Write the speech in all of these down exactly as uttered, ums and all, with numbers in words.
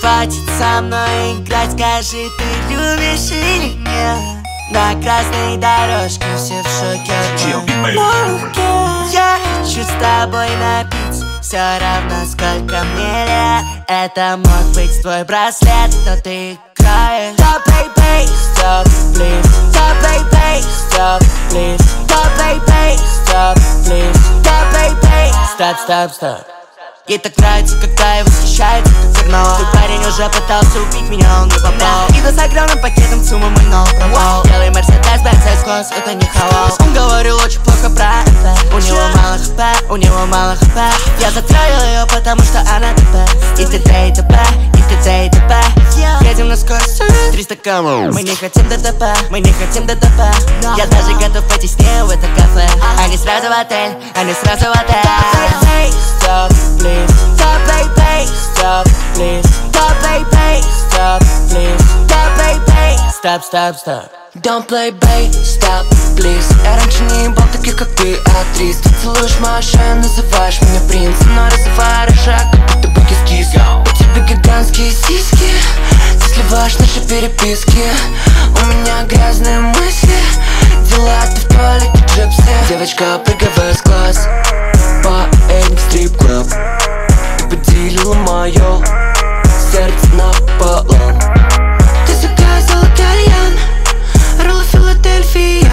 Хватит со мной играть, скажи, ты любишь или нет? На красной дорожке все в шоке от моей руки. Я хочу с тобой напиться, все равно сколько мне лет. Это мог быть твой браслет, но ты играешь. Stop, baby, stop, please. Stop, baby, stop, please. Stop, baby, stop, please. Stop, baby, stop, stop, stop. Ей так нравится, когда я восхищаюсь, как карнавал. Твой парень уже пытался убить меня, он не попал. И с огромным пакетом суммы мой новый пропал. Белый Мерседес, Бенц, S-класс, это не халал. Он говорил очень плохо про это. У него мало хп, у него мало хп. Я затроил ее, потому что она ТП. И т.д. и т.п, и т.д. и т.п. Едем на скорость триста км. Мы не хотим ДТП, мы не хотим ДТП. Я даже готов пойти с ней в это кафе. Они сразу в отель, они сразу в отель. Stop, please. Stop, baby, stop, please. Stop, baby, stop, please. Stop, baby, stop, stop, stop. Don't play, babe, stop, please. Я раньше не был таких, как ты, актрис. Ты целуешь мою шею, называешь меня принцем, но развивая рожак, как будто бы кис-кис. У тебя гигантские сиськи, ты сливаешь наши переписки. У меня грязные мысли, дела ты в туалете джипсы. Девочка, прыгай в класс, поедем в стрип-клуб. Ты поделила мое сердце напополам. Ты заказала кальян, роллы Филадельфия.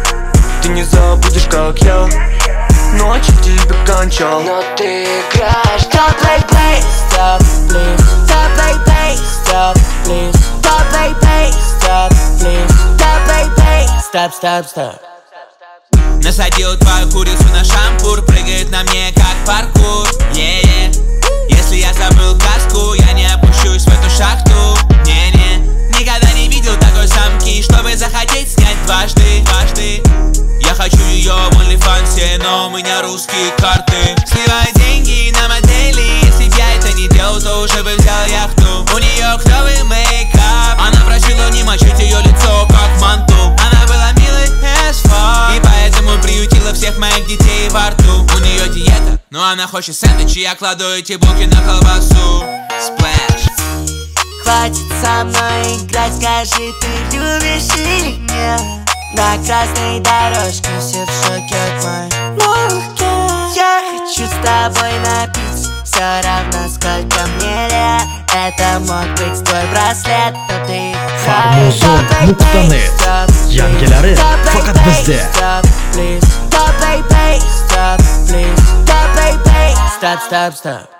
Ты не забудешь, как я ночью тебя кончал. Но ты играешь. Stop, baby, stop, please. Stop, baby, stop, please. Stop, baby, stop, please. Stop, baby, stop, stop, stop. Насадил твою курицу на шампур, прыгает на мне как паркур. Yeah, yeah. Если я забыл каску, я не опущусь в эту шахту. Не-не, никогда не видел такой самки, чтобы захотеть снять дважды, дважды. Я хочу ее в OnlyFans, но у меня русские карты. Сливай деньги на модели, если б я это не делал, то уже бы взял яхту. У нее клевый мейкап, она просила не мочить ее лицо как манту. Она была милой as fuck, и поэтому приютила всех моих детей во рту. У нее диета, но она хочет сэндвич, и я кладу эти булки на колбасу. Splash. Хватит со мной играть, скажи, ты любишь или нет? На красной дорожке все в шоке от моей руки. Я хочу с тобой напиться, все равно сколько мне лет. Это мог быть твой браслет, но ты играешь. Farmo'zon nuqta net yangilari faqat bizda. Stop, please. Stop, baby, stop, please. Stop, baby, stop, stop, stop.